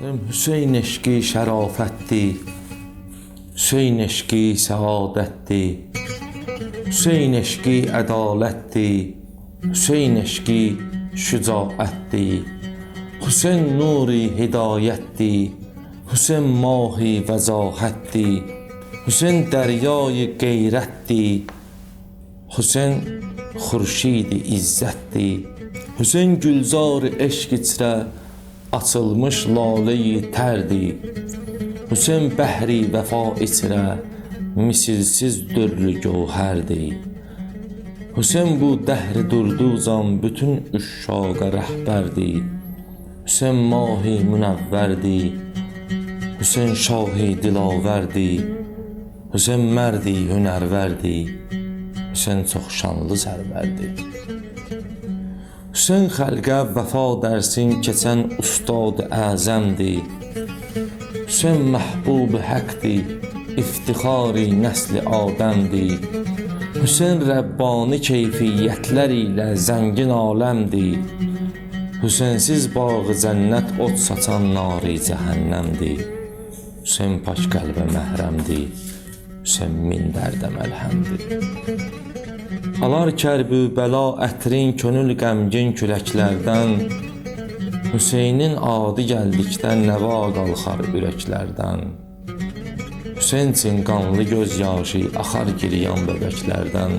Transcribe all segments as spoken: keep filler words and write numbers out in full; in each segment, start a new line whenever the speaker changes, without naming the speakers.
Hüseyn eşqi şərafətdir, Hüseyn eşqi səadətdir, Hüseyn eşqi ədalətdir, Hüseyn eşqi şücaətdir, Hüseyn nuri hidayətdir, Hüseyn mahi vəzahətdir, Hüseyn dəryayı qeyrətdir, Hüseyn xurşidi izzətdir, Hüseyn gülzar eşq içrə açılmış lalə-i tərdir, Hüseyn bəhri vəfa içrə misilsiz dörrü gövhərdir, Hüseyn bu dəhri durducan bütün üşşaqa rəhbərdir, Hüseyn mahi münəvvərdir, Hüseyn şahi dilavərdir, Hüseyn mərdi hünərvərdir, Hüseyn çox şanlı sərvərdir. Hüseyn xəlqə vəfa dərsin keçən ustad-ı əzəmdir, Hüseyn məhbub həqdir, iftixari nəsli Adəmdir, Hüseyn Rəbbani keyfiyyətlər ilə zəngin aləmdir, Hüseynsiz bağı cənnət ot saçan nari cəhənnəmdir, Hüseyn pak qəlbə məhrəmdir, Hüseyn min dərdə məlhəmdir. Alar kərbü bəla ətrin könül qəmgin küləklərdən, Hüseynin adı gəldikdə nəva qalxar ürəklərdən, Hüseyn üçün qanlı göz yaşı axar giriyan bəbəklərdən,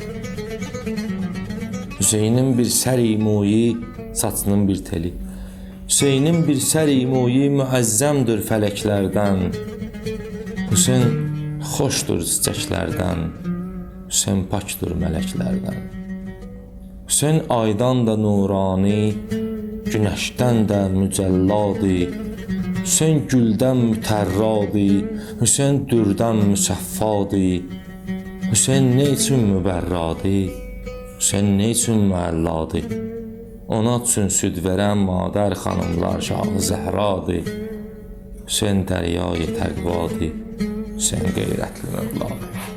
Hüseynin bir səri-muyi saçının bir teli, Hüseynin bir səri-muyi müəzzəmdir fələklərdən, Hüseyn xoşdur çiçəklərdən, Hüseyn pakdır mələklərdən, Hüseyn aydan da nurani, günəşdən də mücəlladi, Hüseyn güldən mütərradi, Hüseyn dürdən müsəffadi, Hüseyn nə üçün mübərradi, Hüseyn nə üçün müəlladi, ona üçün süd verən madər xanımlar şahı Zəhradı, Hüseyn dəryayı təqvadı, Hüseyn qeyrətli mövladı.